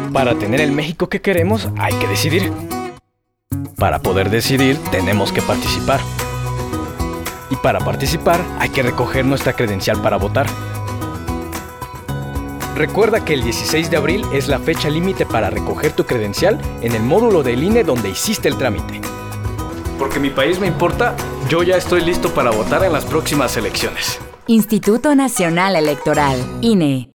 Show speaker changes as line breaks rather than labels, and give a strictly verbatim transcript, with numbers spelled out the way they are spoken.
Para tener el México que queremos, hay que decidir. Para poder decidir, tenemos que participar. Y para participar, hay que recoger nuestra credencial para votar. Recuerda que el dieciséis de abril es la fecha límite para recoger tu credencial en el módulo del I N E donde hiciste el trámite. Porque mi país me importa, yo ya estoy listo para votar en las próximas elecciones.
Instituto Nacional Electoral, I N E.